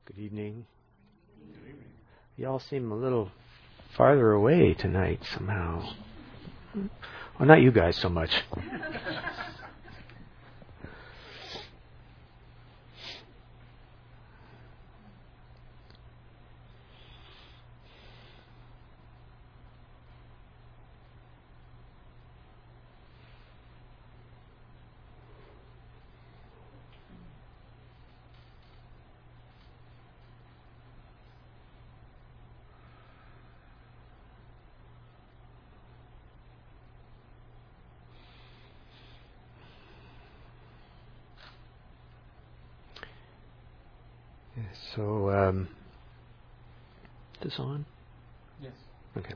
Good evening. You all seem a little farther away tonight somehow. Well, not you guys so much. So, this on? Yes. Okay.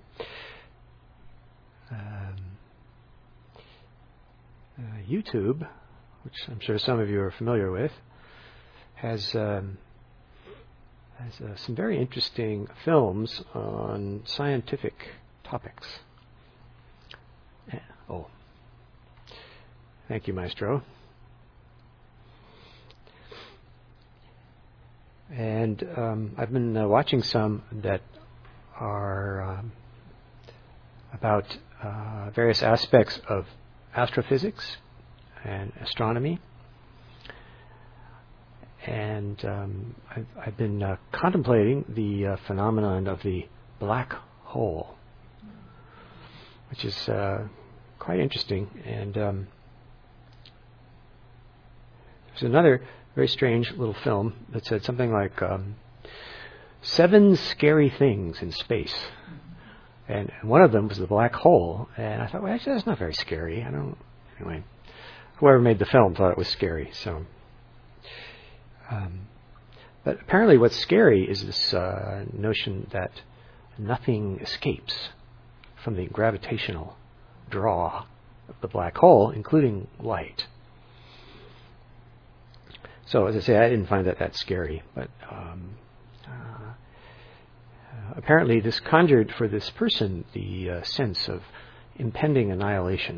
YouTube, which I'm sure some of you are familiar with, has some very interesting films on scientific topics. Oh, thank you, Maestro. And I've been watching some that are about various aspects of astrophysics and astronomy. And I've been contemplating the phenomenon of the black hole, which is quite interesting. And there's another very strange little film that said something like 7 scary things in space. And one of them was the black hole. And I thought, well, actually, that's not very scary. Anyway, whoever made the film thought it was scary. So, but apparently what's scary is this notion that nothing escapes from the gravitational draw of the black hole, including light. So, as I say, I didn't find that scary, but apparently this conjured for this person the sense of impending annihilation.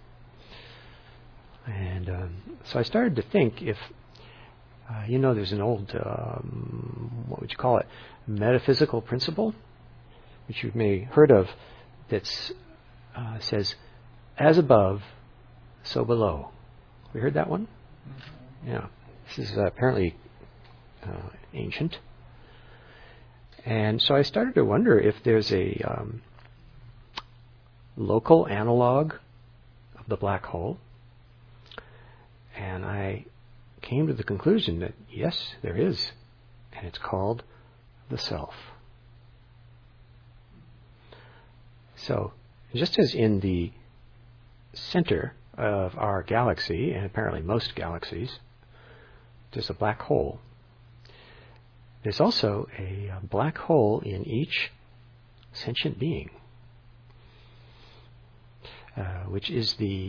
And so I started to think if, there's an old, what would you call it, metaphysical principle, which you may have heard of, that says, as above, so below. Have you heard that one? Mm-hmm. Yeah. This is apparently ancient. And so I started to wonder if there's a local analog of the black hole. And I came to the conclusion that, yes, there is. And it's called the self. So, just as in the center of our galaxy, and apparently most galaxies, there's a black hole. There's also a black hole in each sentient being, which is the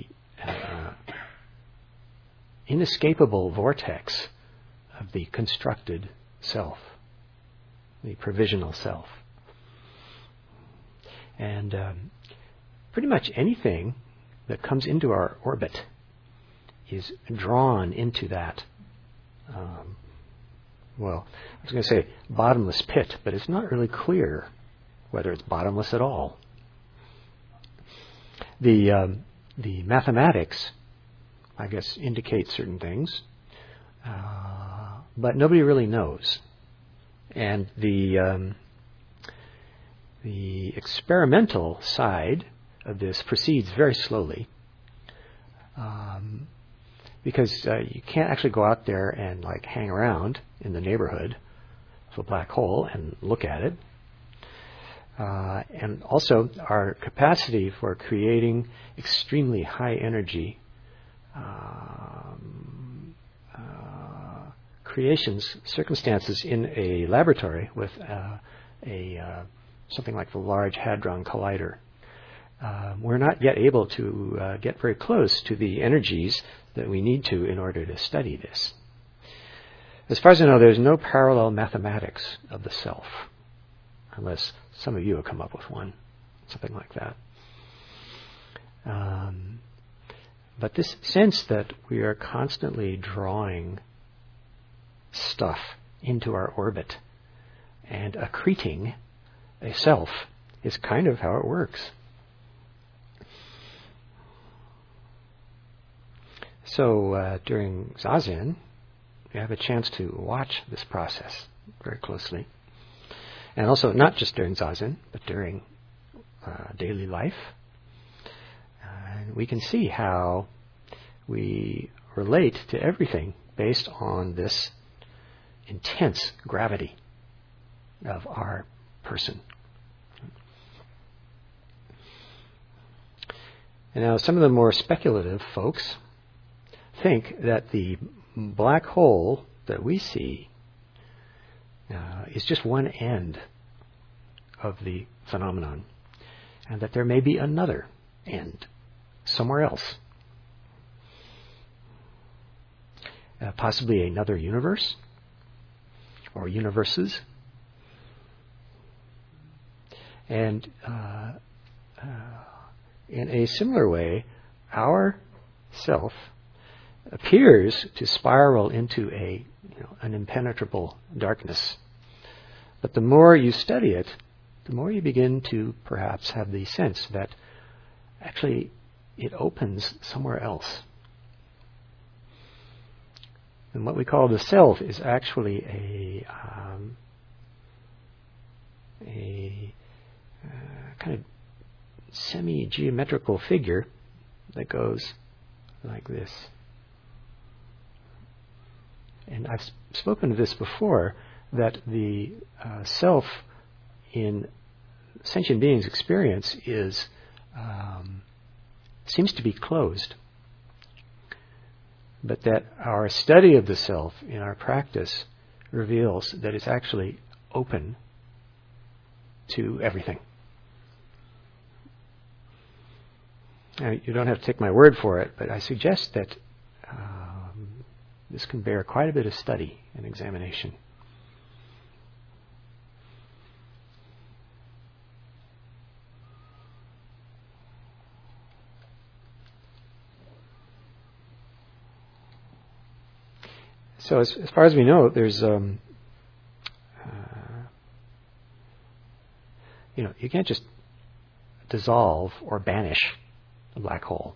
inescapable vortex of the constructed self, the provisional self. And pretty much anything that comes into our orbit is drawn into that I was going to say bottomless pit, but it's not really clear whether it's bottomless at all. The mathematics, I guess, indicate certain things, but nobody really knows. And the experimental side of this proceeds very slowly. Because you can't actually go out there and hang around in the neighborhood of a black hole and look at it. And also our capacity for creating extremely high energy circumstances in a laboratory with something like the Large Hadron Collider. We're not yet able to get very close to the energies that we need to in order to study this. As far as I know, there's no parallel mathematics of the self, unless some of you have come up with one, something like that. But this sense that we are constantly drawing stuff into our orbit. And accreting a self is kind of how it works. So during Zazen, you have a chance to watch this process very closely. And also not just during Zazen, but during daily life. And we can see how we relate to everything based on this intense gravity of our person. And now some of the more speculative folks think that the black hole that we see is just one end of the phenomenon, and that there may be another end somewhere else. Possibly another universe or universes. And in a similar way, our self appears to spiral into an impenetrable darkness. But the more you study it, the more you begin to perhaps have the sense that actually it opens somewhere else. And what we call the self is actually a kind of semi-geometrical figure that goes like this. And I've spoken of this before, that the self in sentient beings' experience seems to be closed. But that our study of the self in our practice reveals that it's actually open to everything. Now, you don't have to take my word for it, but I suggest that this can bear quite a bit of study and examination. So as far as we know, there's you can't just dissolve or banish a black hole.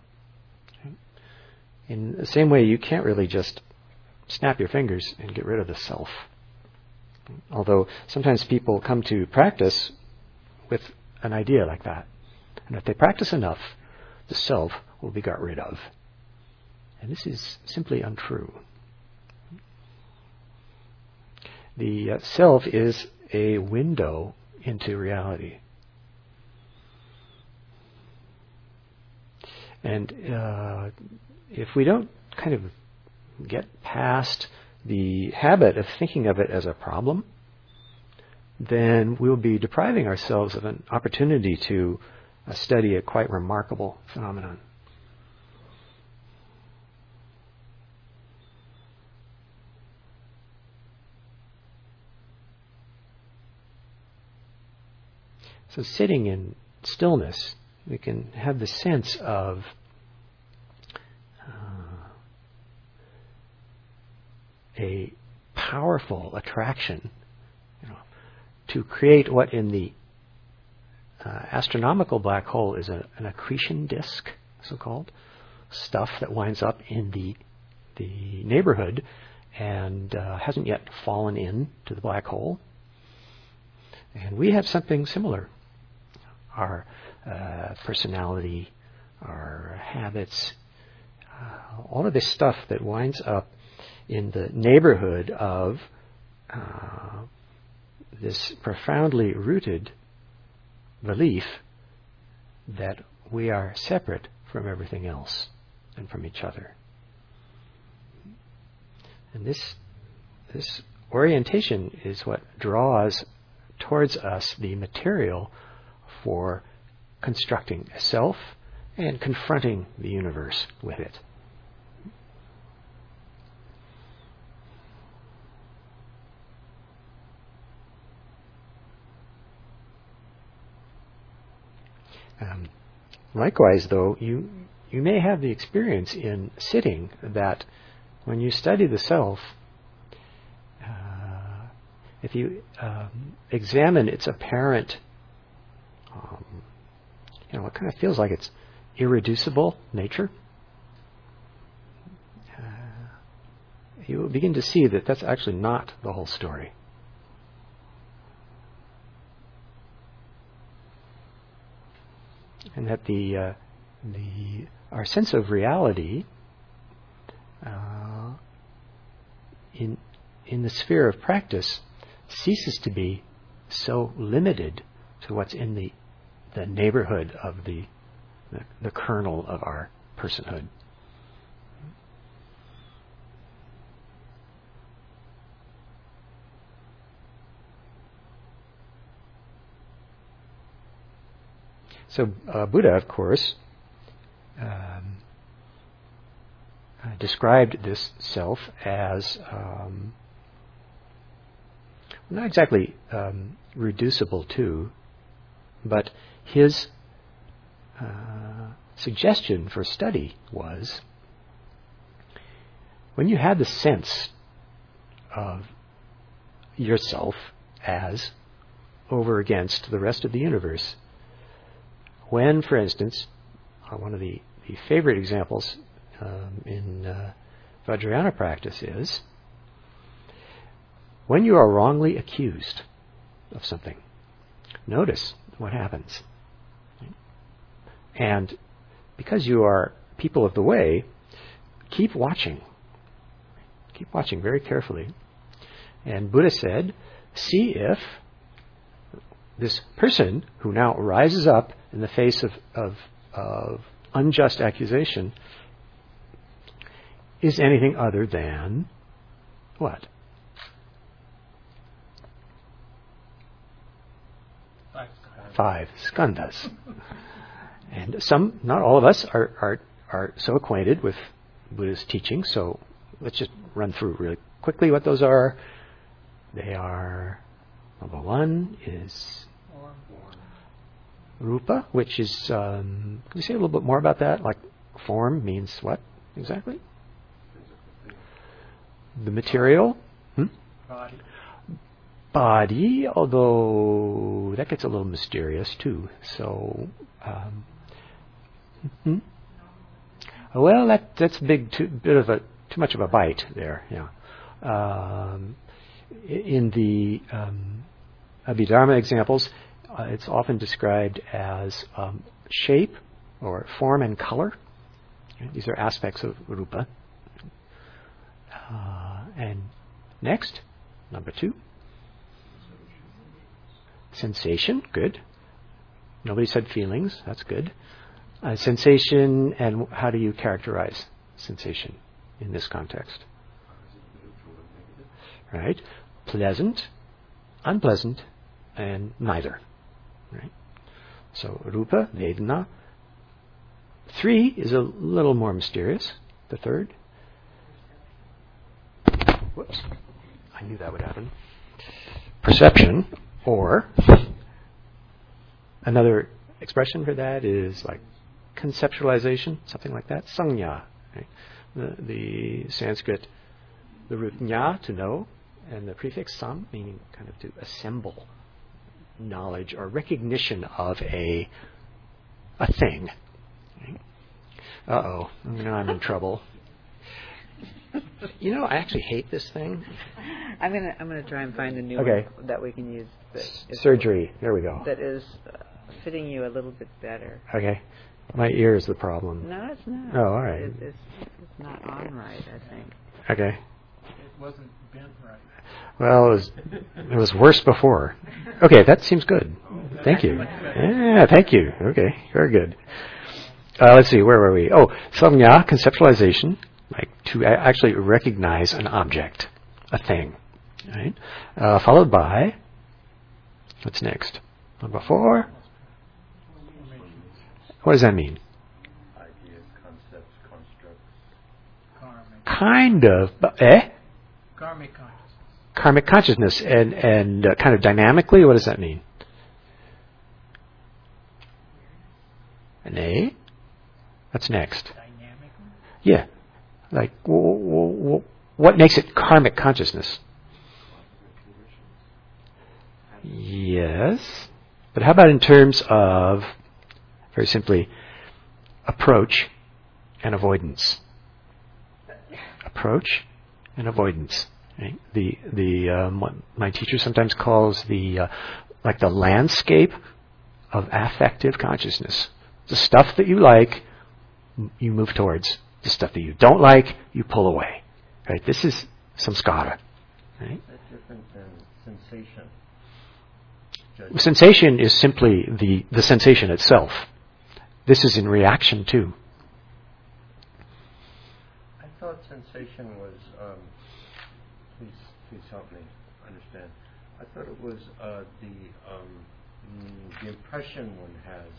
In the same way, you can't really just snap your fingers and get rid of the self. Although sometimes people come to practice with an idea like that. And if they practice enough, the self will be got rid of. And this is simply untrue. The self is a window into reality. And if we don't kind of get past the habit of thinking of it as a problem, then we'll be depriving ourselves of an opportunity to study a quite remarkable phenomenon. So sitting in stillness, we can have the sense of a powerful attraction, to create what in the astronomical black hole is an accretion disk, so-called, stuff that winds up in the neighborhood and hasn't yet fallen into the black hole. And we have something similar. Our personality, our habits, all of this stuff that winds up in the neighborhood of this profoundly rooted belief that we are separate from everything else and from each other. And this orientation is what draws towards us the material for constructing a self and confronting the universe with it. Likewise, though, you may have the experience in sitting that when you study the self, if you examine its apparent, it kind of feels like it's irreducible nature, you will begin to see that that's actually not the whole story. And that our sense of reality in the sphere of practice ceases to be so limited to what's in the neighborhood of the kernel of our personhood. So Buddha, of course, described this self as not exactly reducible to, but his suggestion for study was, when you have the sense of yourself as over against the rest of the universe, when, for instance, one of the favorite examples in Vajrayana practice is when you are wrongly accused of something. Notice what happens. And because you are people of the way, keep watching. Keep watching very carefully. And Buddha said, see if this person who now rises up in the face of unjust accusation is anything other than what? Five skandhas. And not all of us are so acquainted with Buddha's teaching, so let's just run through really quickly what those are. They are, number one is rupa, which is, can you say a little bit more about that? Like, form means what exactly? The material? Body, although that gets a little mysterious too. So, well, that's too much of a bite there. Yeah. In the Abhidharma examples, it's often described as shape or form and color. These are aspects of rupa. And next, number two, sensation. Good. Nobody said feelings. That's good. Sensation, and how do you characterize sensation in this context? Right? Pleasant, unpleasant, and neither. Right? So rupa, vedana. 3 is a little more mysterious. The third. Whoops. I knew that would happen. Perception, or another expression for that is like conceptualization, something like that. Sanya. Right? The Sanskrit, the root nya, to know, and the prefix sam, meaning kind of to assemble knowledge or recognition of a thing. Right? Uh-oh, I'm in trouble. I actually hate this thing. I'm gonna try and find a new one that we can use. Surgery. There we go. That is fitting you a little bit better. Okay. My ear is the problem. No, it's not. Oh, all right. It's not on right, I think. Okay. It wasn't bent right. Well, it was worse before. Okay, that seems good. Thank you. Yeah, thank you. Okay, very good. Let's see, where were we? Oh, samnya, conceptualization, like to actually recognize an object, a thing, right? Followed by, what's next? Number 4. What does that mean? Ideas, concepts, constructs. Karmic. Kind of, Karmic consciousness. Karmic consciousness, and kind of dynamically, what does that mean? An A? What's next? Dynamically? Yeah. Like, what makes it karmic consciousness? Yes. But how about in terms of, very simply, approach and avoidance? Approach and avoidance. Right? What my teacher sometimes calls the landscape of affective consciousness. The stuff that you like, you move towards. The stuff that you don't like, you pull away. Right? This is samskara. Right? That's different than sensation. Sensation is simply the sensation itself. This is in reaction to. I thought sensation was, please help me understand. I thought it was the impression one has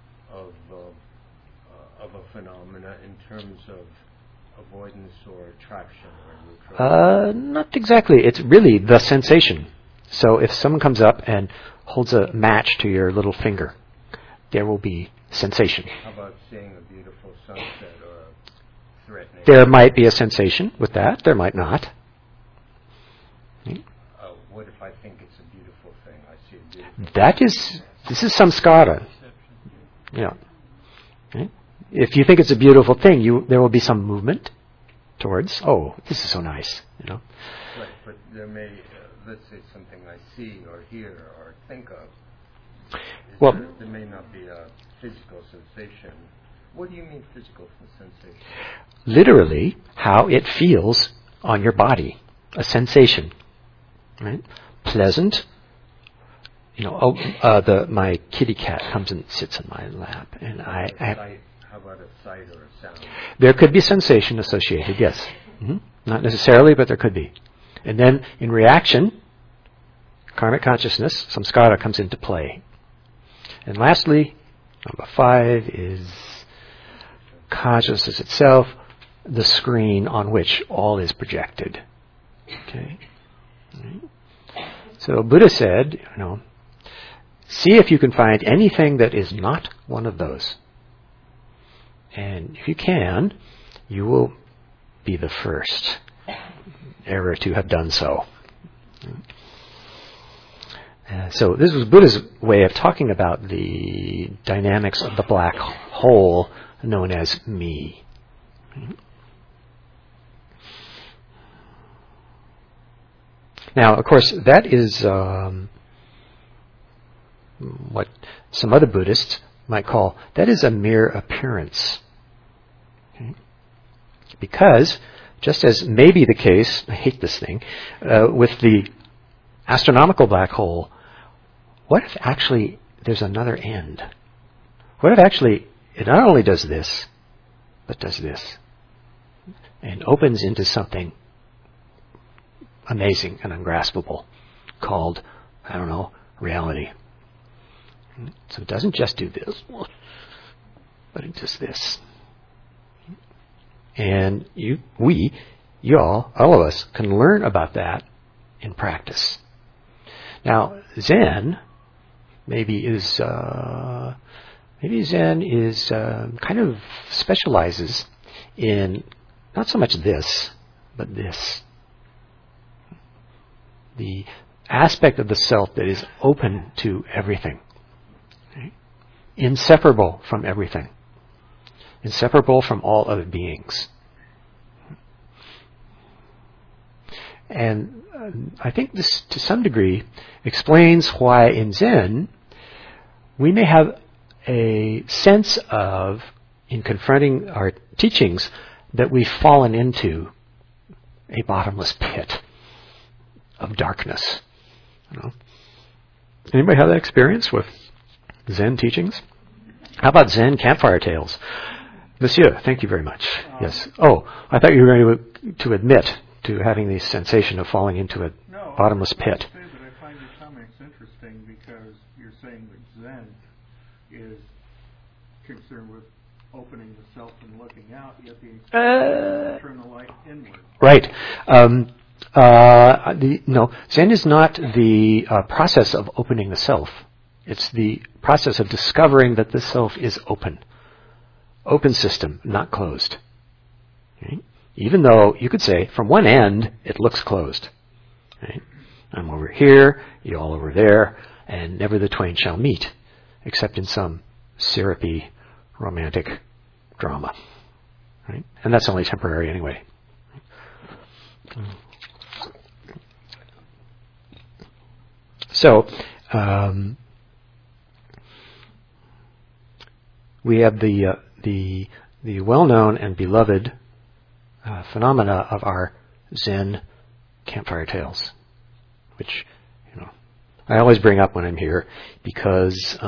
of a phenomena in terms of avoidance or attraction or neutral. Not exactly. It's really the sensation. So if someone comes up and holds a match to your little finger, there will be sensation. How about seeing a beautiful sunset or a threatening? There might be a sensation with that. There might not. What if I think it's a beautiful thing? I see a beautiful This is samskara. Yeah. Okay. If you think it's a beautiful thing, there will be some movement towards, oh, this is so nice. Right, but there may, let's say something I see or hear or think of. There may not be a physical sensation. What do you mean physical sensation? Literally, how it feels on your body. A sensation. Right? Pleasant. My kitty cat comes and sits in my lap, and How about a sight or a sound? There could be sensation associated, yes. Mm-hmm. Not necessarily, but there could be. And then, in reaction, karmic consciousness, samskara, comes into play. And lastly, number 5 is consciousness itself, the screen on which all is projected. Okay. Right. So Buddha said, see if you can find anything that is not one of those. And if you can, you will be the first ever to have done so. So this was Buddha's way of talking about the dynamics of the black hole known as me. Now, of course, that is what some other Buddhists might call, that is a mere appearance. Okay? Because, just as may be the case, I hate this thing, with the astronomical black hole, what if actually there's another end? What if actually it not only does this, but does this? And opens into something amazing and ungraspable called, reality. So it doesn't just do this, but it does this. And all of us can learn about that in practice. Now, Zen Zen is kind of specializes in not so much this, but this. The aspect of the self that is open to everything. Right? Inseparable from everything. Inseparable from all other beings. And I think this, to some degree, explains why in Zen we may have a sense of, in confronting our teachings, that we've fallen into a bottomless pit of darkness. Anybody have that experience with Zen teachings? How about Zen campfire tales? Monsieur, thank you very much. Yes. Oh, I thought you were going to admit to having the sensation of falling into a bottomless pit. I was going to say that I find your comments interesting because you're saying that Zen is concerned with opening the self and looking out, yet the turn the light inward. Right. Zen is not the process of opening the self. It's the process of discovering that the self is open. Open system, not closed. Okay? Even though you could say, from one end, it looks closed. Right? I'm over here, you all over there, and never the twain shall meet, except in some syrupy romantic drama. Right? And that's only temporary anyway. So, we have the well-known and beloved phenomena of our Zen campfire tales, which I always bring up when I'm here because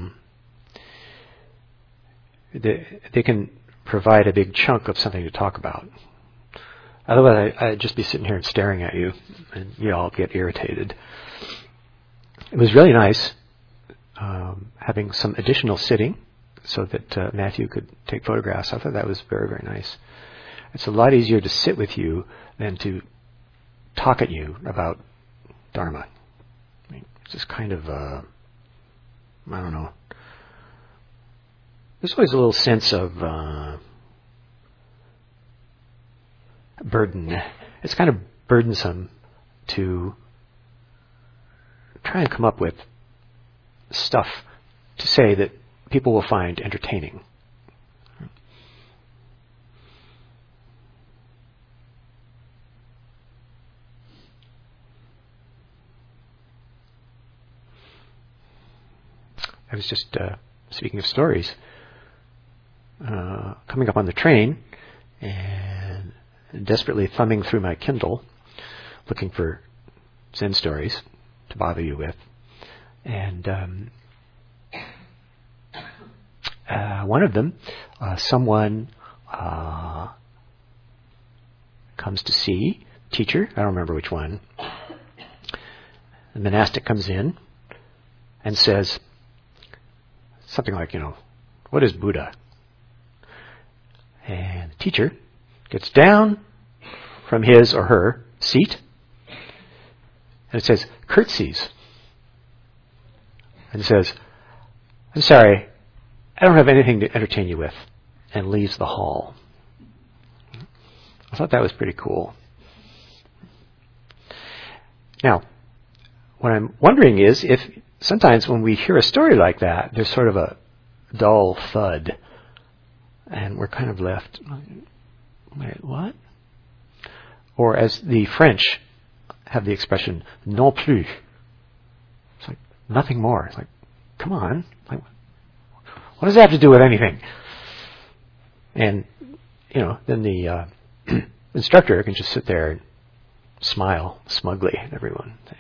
they can provide a big chunk of something to talk about. Otherwise, I'd just be sitting here and staring at you, and you all get irritated. It was really nice having some additional sitting so that Matthew could take photographs. I thought that was very, very nice. It's a lot easier to sit with you than to talk at you about Dharma. I mean, it's just kind of, I don't know. There's always a little sense of burden. It's kind of burdensome to try and come up with stuff to say that people will find entertaining. I was just, speaking of stories, coming up on the train and desperately thumbing through my Kindle, looking for Zen stories to bother you with. And one of them, someone comes to see, teacher, I don't remember which one. The monastic comes in and says something like, what is Buddha? And the teacher gets down from his or her seat and it says, curtsies. And it says, I'm sorry, I don't have anything to entertain you with, and leaves the hall. I thought that was pretty cool. Now, what I'm wondering is if sometimes when we hear a story like that, there's sort of a dull thud, and we're kind of left, wait, what? Or as the French have the expression, non plus. It's like, nothing more. It's like, come on. Like, what does that have to do with anything? And, then the instructor can just sit there and smile smugly at everyone. Say,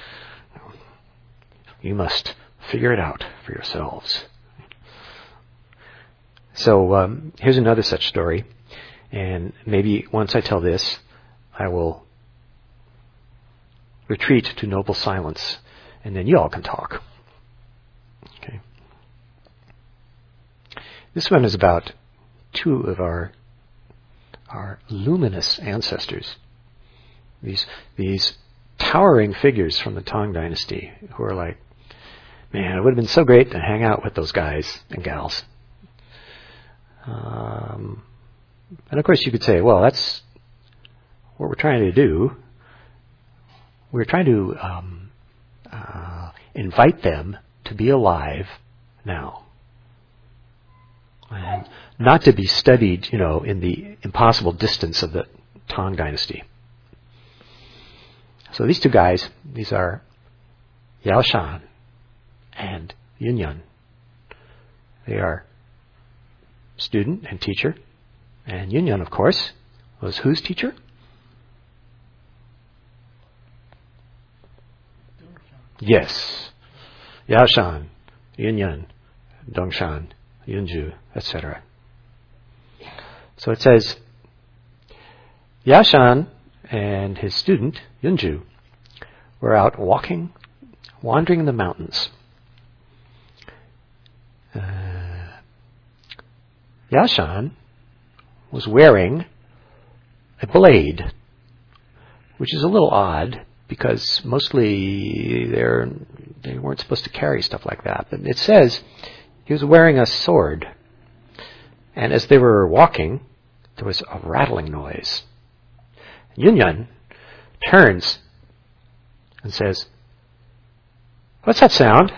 you must figure it out for yourselves. So here's another such story. And maybe once I tell this, I will retreat to noble silence, and then you all can talk. Okay. This one is about two of our luminous ancestors. These towering figures from the Tang Dynasty who are like, man, it would have been so great to hang out with those guys and gals. And of course you could say, well, that's what we're trying to do. We're trying to invite them to be alive now. And not to be studied, in the impossible distance of the Tang Dynasty. So these two guys, these are Yao Shan and Yun Yun. They are student and teacher. And Yun Yun, of course, was whose teacher? Yes. Yao Shan, Yun Yun, Dongshan, Yunju, etc. So it says, Yao Shan and his student, Yunju, were out wandering in the mountains. Yao Shan was wearing a blade, which is a little odd because mostly they weren't supposed to carry stuff like that. But it says he was wearing a sword. And as they were walking, there was a rattling noise. Yun Yun turns and says, "What's that sound?"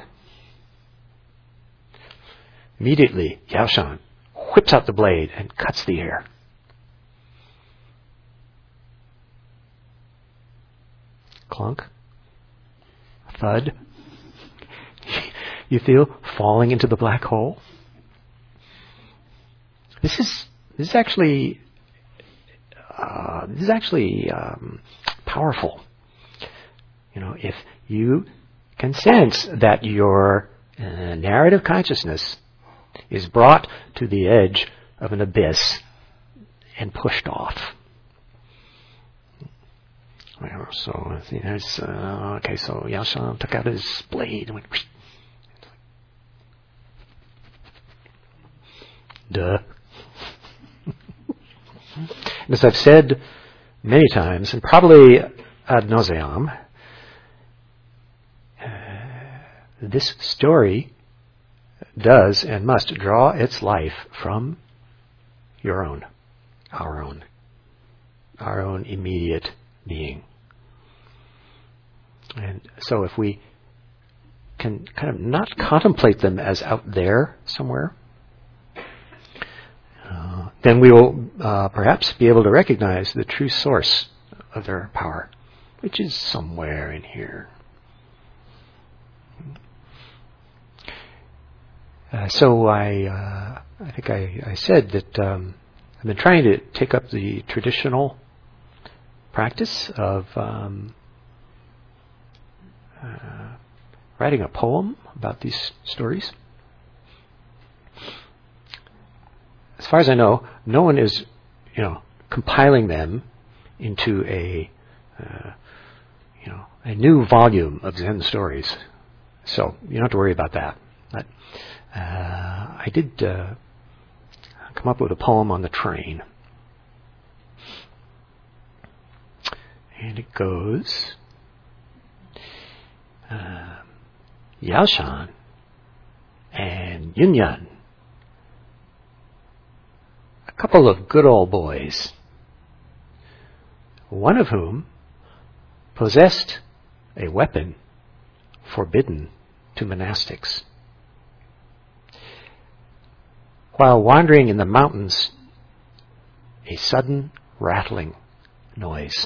Immediately, Yao Shan whips out the blade and cuts the air. Clunk. Thud. You feel falling into the black hole. This is actually powerful. If you can sense that your narrative consciousness is brought to the edge of an abyss and pushed off. So so Yao Shan took out his blade and went. Duh. As I've said many times, and probably ad nauseam, this story does and must draw its life from your own, our own immediate being. And so if we can kind of not contemplate them as out there somewhere, then we will perhaps be able to recognize the true source of their power, which is somewhere in here. So I think I said that I've been trying to take up the traditional practice of writing a poem about these stories. As far as I know, no one is, compiling them into a new volume of Zen stories. So you don't have to worry about that. But I did come up with a poem on the train. And it goes, Yao Shan and Yunyan, a couple of good old boys, one of whom possessed a weapon forbidden to monastics. While wandering in the mountains, a sudden rattling noise.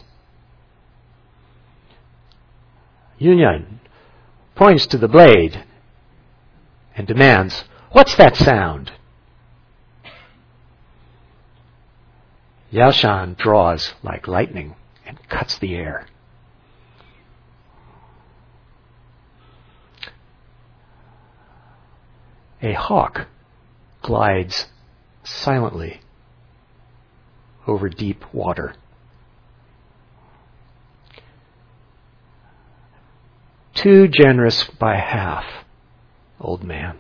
Yunyan points to the blade and demands, "What's that sound?" Yao Shan draws like lightning and cuts the air. A hawk glides silently over deep water. Too generous by half, old man.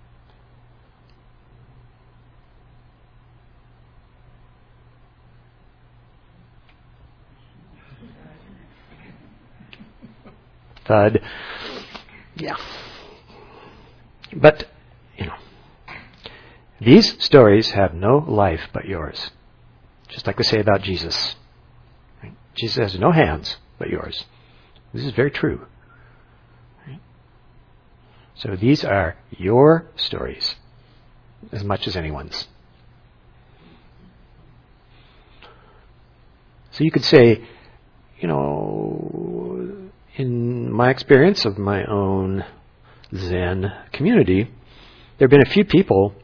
Thud. Yeah. But, these stories have no life but yours. Just like we say about Jesus. Right? Jesus has no hands but yours. This is very true. Right? So these are your stories as much as anyone's. So you could say, in my experience of my own Zen community, there have been a few people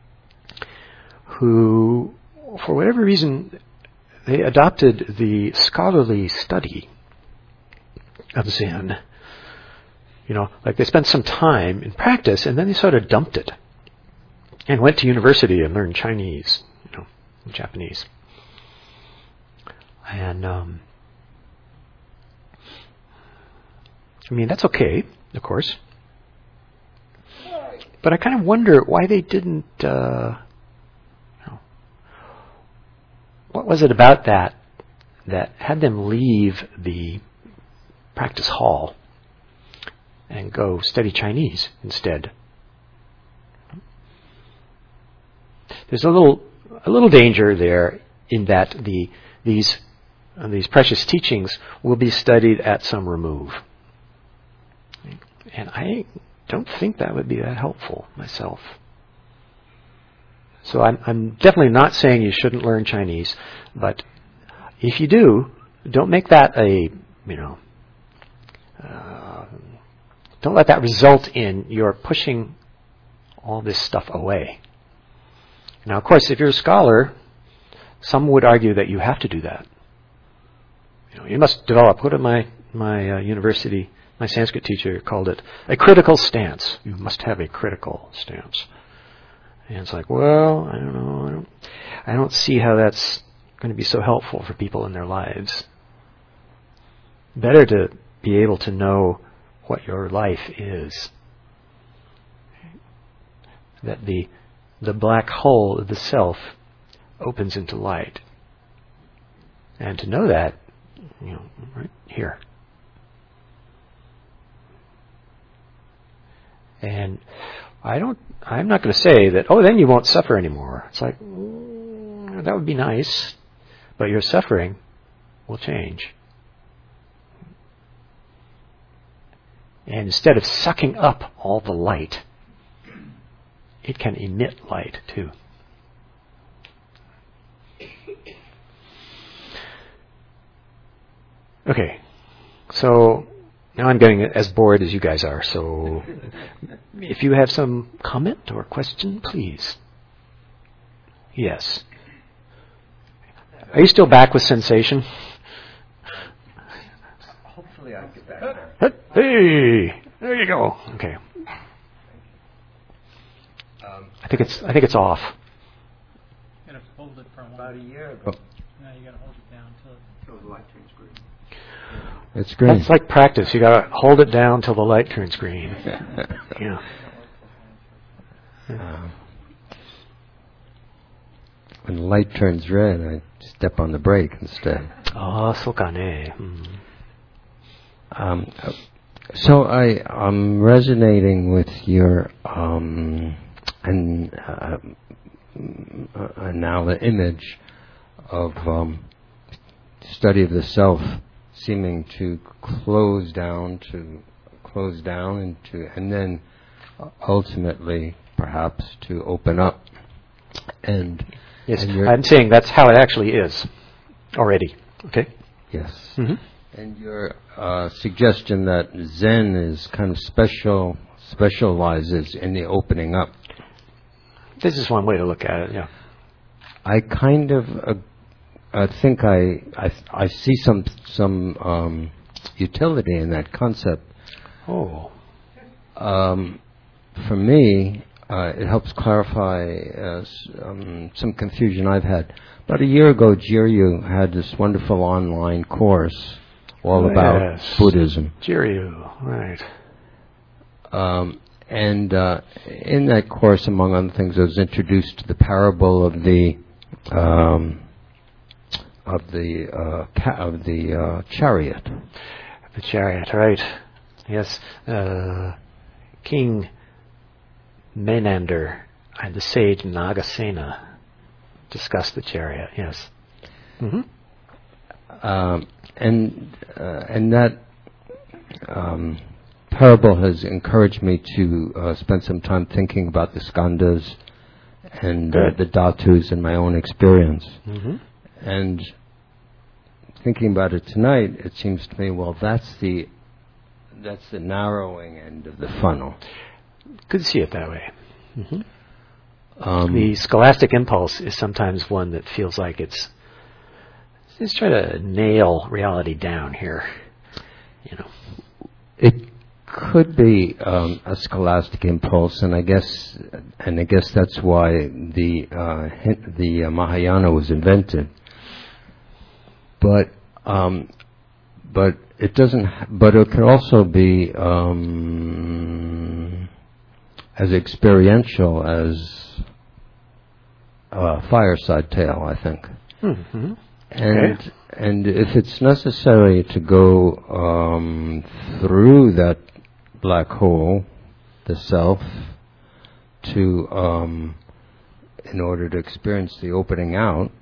who, for whatever reason, they adopted the scholarly study of Zen. Like they spent some time in practice and then they sort of dumped it and went to university and learned Chinese, Japanese. And, that's okay, of course. But I kind of wonder why they didn't, what was it about that had them leave the practice hall and go study Chinese instead? There's a little danger there in that these precious teachings will be studied at some remove. And I don't think that would be that helpful myself. So I'm definitely not saying you shouldn't learn Chinese, but if you do, don't make that don't let that result in your pushing all this stuff away. Now, of course, if you're a scholar, some would argue that you have to do that. You must develop. What did my university, my Sanskrit teacher called it? A critical stance. You must have a critical stance. And it's like, well, I don't know. I don't see how that's going to be so helpful for people in their lives. Better to be able to know what your life is. That the black hole of the self opens into light. And to know that, right here. And I'm not going to say that, then you won't suffer anymore. It's like, that would be nice, but your suffering will change. And instead of sucking up all the light, it can emit light too. Okay, so now I'm getting as bored as you guys are, so if you have some comment or question, please. Yes. Are you still back with sensation? Hopefully I'll get back there. Hey, there you go. Okay. I think it's off. You gotta hold it for About a year ago. No, you gotta hold it down till the light turns green. It's great. That's like practice. You gotta hold it down till the light turns green. Yeah. When the light turns red, I step on the brake instead. So ka ne. So I'm resonating with your now the image of study of the self seeming to close down and then ultimately perhaps to open up. And yes, I'm saying that's how it actually is already. Okay. Yes. Mm-hmm. And your suggestion that Zen is kind of specializes in the opening up. This is one way to look at it. Yeah. I kind of I think I see some utility in that concept. Oh. For me, it helps clarify some confusion I've had. About a year ago, Jiryu had this wonderful online course all about Buddhism. Jiryu, right. And in that course, among other things, I was introduced to the parable of the chariot. The chariot, right? Yes, King Menander and the sage Nagasena discussed the chariot. Yes. Mm-hmm. And that parable has encouraged me to spend some time thinking about the skandhas and the dhatus in my own experience. Mm-hmm. And thinking about it tonight, it seems to me, well, that's the narrowing end of the funnel. Could see it that way. Mm-hmm. The scholastic impulse is sometimes one that feels like it's trying to nail reality down here. It could be a scholastic impulse, and I guess that's why the Mahayana was invented. But it doesn't. But it could also be as experiential as a fireside tale, I think. Mm-hmm. And if it's necessary to go through that black hole, the self, to in order to experience the opening out.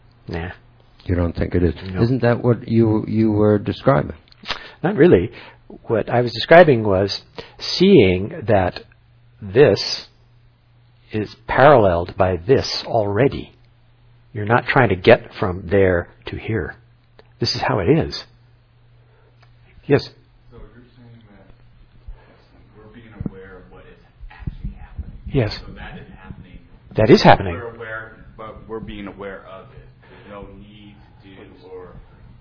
Nah. You don't think it is? No. Isn't that what you were describing? Not really. what I was describing was seeing that this is paralleled by this already. You're not trying to get from there to here. This is how it is. Yes? So you're saying that we're being aware of what is actually happening. Yes. So that is happening. That is happening. We're aware, but we're being aware of it. There's no need to do or...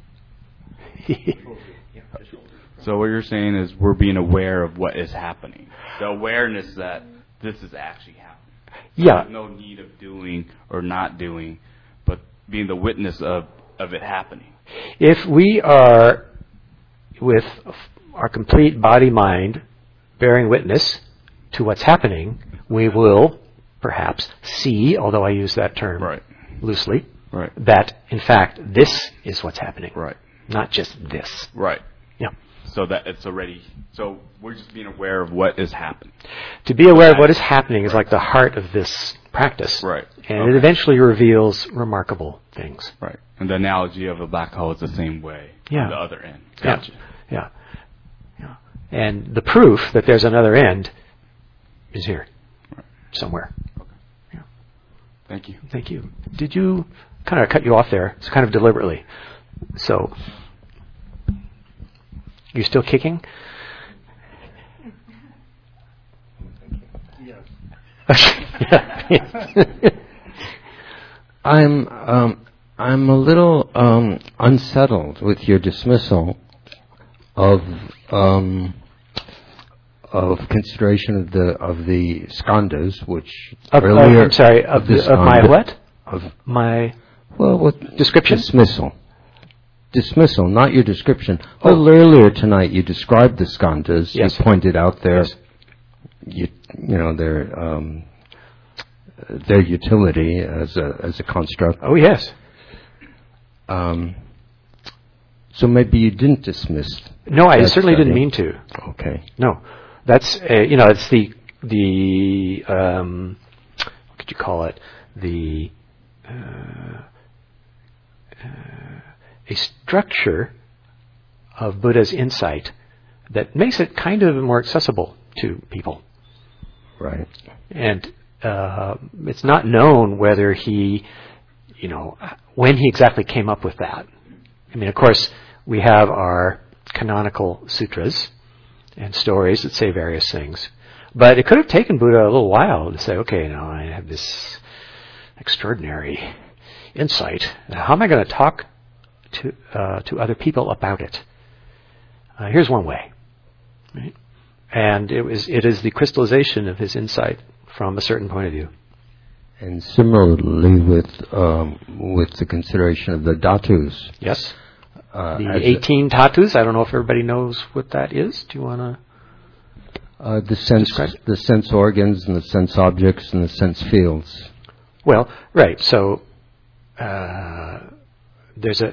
So what you're saying is we're being aware of what is happening. The awareness that this is actually happening. Yeah. There's no need of doing or not doing, but being the witness of it happening. If we are with our complete body-mind bearing witness to what's happening, we will perhaps see, although I use that term loosely, that in fact this is what's happening. Right. Not just this. Right. Yeah. So that it's already, so we're just being aware of what is happening. To be aware of what is happening is like the heart of this practice. Right. And it eventually reveals remarkable things. Right. And the analogy of a black hole is the same way. Yeah. On the other end. Gotcha. Yeah. Yeah. And the proof that there's another end is here. Right. Somewhere. Okay. Yeah. Thank you. Thank you. Did you kind of cut you off there? It's kind of deliberately. So, you still kicking? Yes. I'm a little unsettled with your dismissal of consideration of the skandhas, which earlier. I'm sorry. Of my what? Of my description. Dismissal, not your description. A little earlier tonight, you described the skandhas. Yes. You pointed out their their utility as a construct. Oh yes. So maybe you didn't dismiss. No, I certainly didn't mean to. Okay. No, that's it's the what could you call it? A structure of Buddha's insight that makes it kind of more accessible to people. Right. And it's not known whether he, when he exactly came up with that. I mean, of course, we have our canonical sutras and stories that say various things. But it could have taken Buddha a little while to say, okay, now I have this extraordinary insight. Now, how am I going to talk to other people about it? Here's one way. Right? And it is the crystallization of his insight from a certain point of view. And similarly with the consideration of the dhatus. Yes. The 18 dhatus. I don't know if everybody knows what that is. Do you want to? The sense organs and the sense objects and the sense fields. Well, right. So there's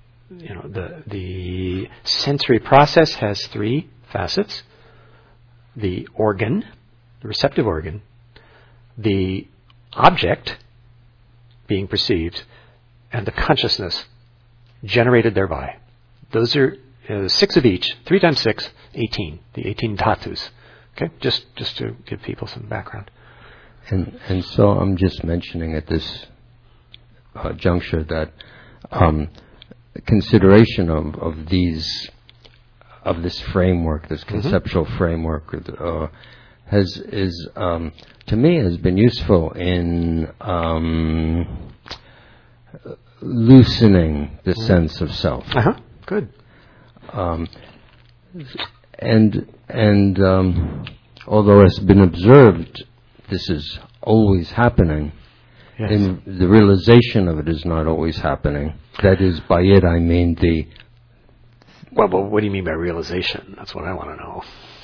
the sensory process has three facets: the organ, the receptive organ, the object being perceived, and the consciousness generated thereby. Those are 6 of each. 3 times 6, 18. The 18 dhatus. Okay, just to give people some background. And so I'm just mentioning at this juncture that consideration of this framework, this conceptual framework, to me has been useful in loosening the sense of self. Good. And although it's been observed, this is always happening. Yes. And the realization of it is not always happening. That is, by it I mean the... Well, but what do you mean by realization? That's what I want to know.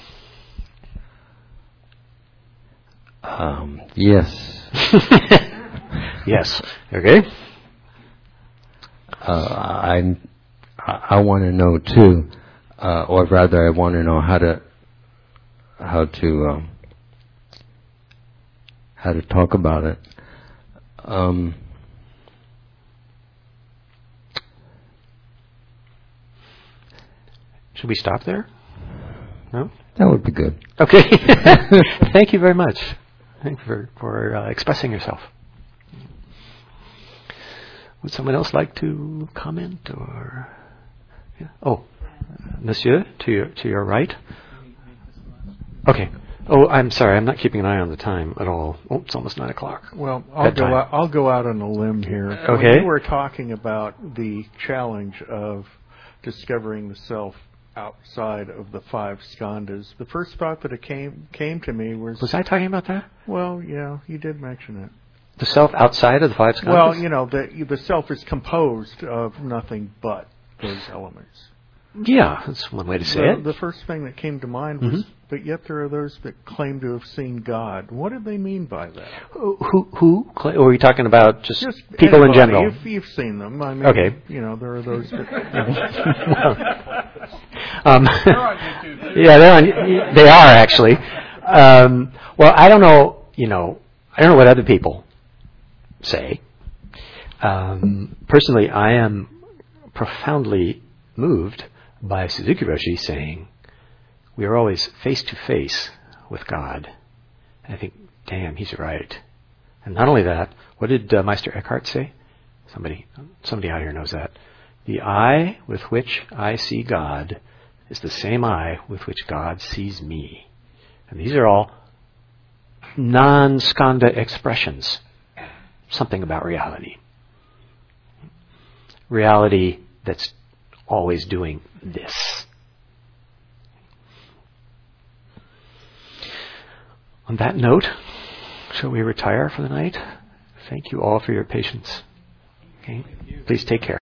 Yes. Yes. Okay. I want to know too, or rather, I want to know how to talk about it. Should we stop there? No? That would be good. Okay. Thank you very much. Thank you for expressing yourself. Would someone else like to comment or? Yeah. Oh, Monsieur, to your right. Okay. Oh, I'm sorry. I'm not keeping an eye on the time at all. Oh, it's almost 9:00. Well, I'll go out on a limb here. Okay. When you were talking about the challenge of discovering the self outside of the 5 skandhas, the first thought that came to me was... Was I talking about that? Well, yeah, you did mention it. The self outside of the 5 skandhas? Well, you know, the self is composed of nothing but those elements. Yeah, that's one way to say it. The first thing that came to mind was, but yet there are those that claim to have seen God. What do they mean by that? Who? Or are we talking about just people anybody, in general? If you've seen them. I mean, okay. You know, there are those that... They're on YouTube. Yeah, they are actually. Well, I don't know, I don't know what other people say. Personally, I am profoundly moved by Suzuki Roshi saying, we are always face to face with God. And I think, damn, he's right. And not only that, what did Meister Eckhart say? Somebody out here knows that. The eye with which I see God is the same eye with which God sees me. And these are all non-skandha expressions. Something about reality. Reality that's always doing this. On that note, shall we retire for the night? Thank you all for your patience. Okay? Please take care.